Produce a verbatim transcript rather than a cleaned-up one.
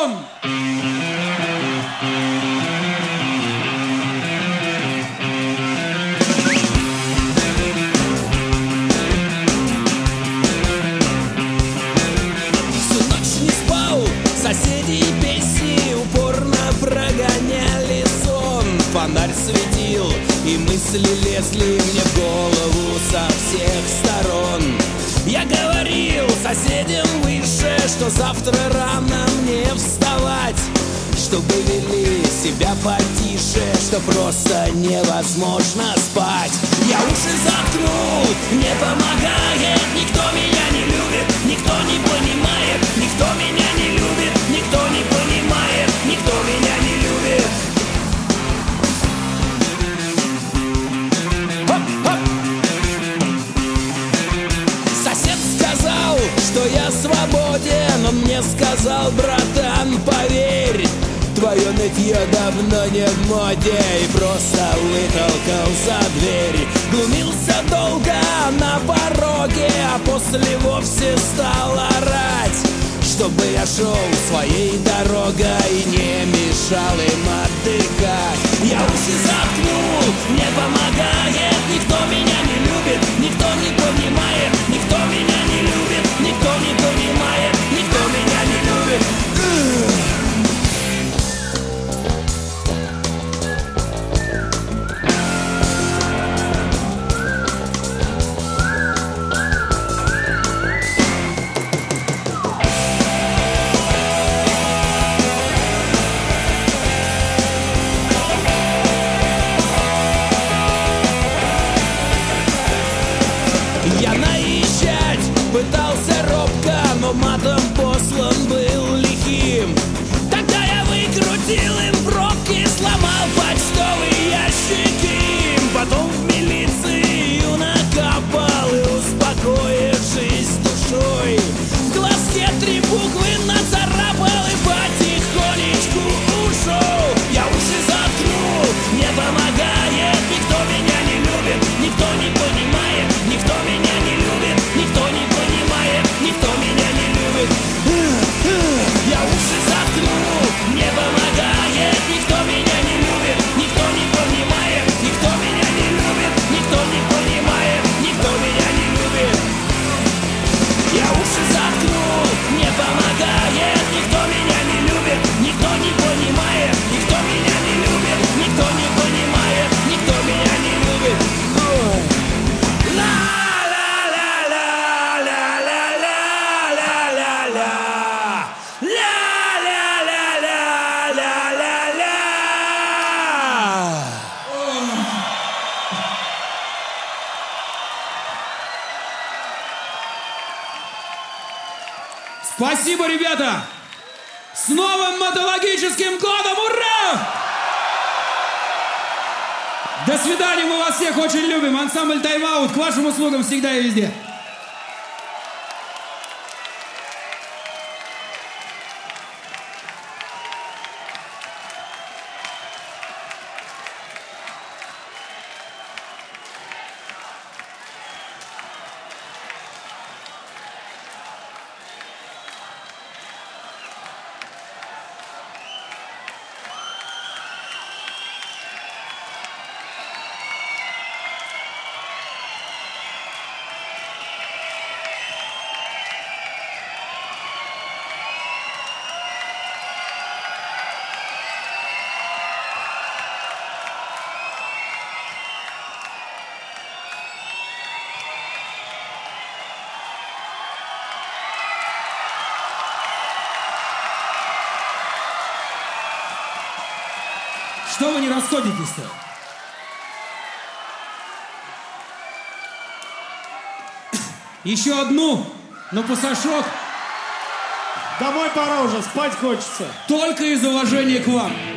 колесом. Всю ночь не спал, соседи и песни упорно прогоняли сон. Фонарь светил, и мысли лезли мне в голову со всех сторон. Я говорил соседям выше, что завтра рано мне вставать, чтобы вели себя потише, что просто невозможно спать. Я уши заткнул, не помогает, никто меня не любит, никто не понимает, никто меня не любит, никто не понимает, никто меня не любит. Хоп-хоп! Сосед сказал, что я свободен, он мне сказал: братан, поверь, твое нытье давно не в моде, и просто вытолкал за дверь. Глумился долго на пороге, а после вовсе стал орать, чтобы я шел своей дорогой и не мешал им отдыхать. Я уши заткнул, не помогает, никто меня не любит, никто не понимает, никто меня не любит, никто не понимает, никто меня не любит. Я наезжать пытался робко, но матом послан был лихим. Тогда я выкрутил им пробки, сломал почтовый ящик им. Потом в милицию накапал и, успокоившись душой, в глазке три буквы нацарапал и потихонечку ушел. Я уши заткнул, не помогает, никто меня не любит, никто не понимает, никто меня не любит, никто не понимает, никто меня не любит. Я уши заткнул, не помогает, никто меня не любит, никто не понимает, никто меня не любит, никто не понимает, никто меня не любит. Я уши заткнул, не помогает, никто меня не любит, никто не понимает, никто меня не любит, никто не понимает, никто меня не любит. Ой. Спасибо, ребята! С новым мотологическим годом! Ура! До свидания, мы вас всех очень любим. Ансамбль «Тайм-аут» к вашим услугам всегда и везде. Что вы не расходитесь-то? Еще одну, на пасашок. Домой пора уже, спать хочется. Только из уважения к вам.